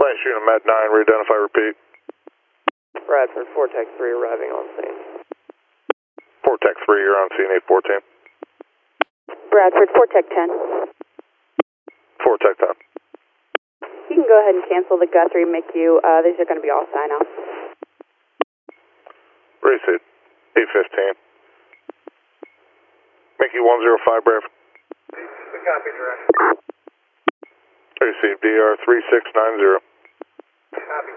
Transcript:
Flash unit Med 9, re-identify, repeat. Bradford, Vortex 3 arriving on scene. Vortex 3, you're on scene 814. Bradford, Vortex 10. Vortex 10. You can go ahead and cancel the Guthrie MICU. These are going to be all sign-offs. Receive. 815. Mickey 105, Bradford. Copy, Direct. Receive DR 3690. Copy.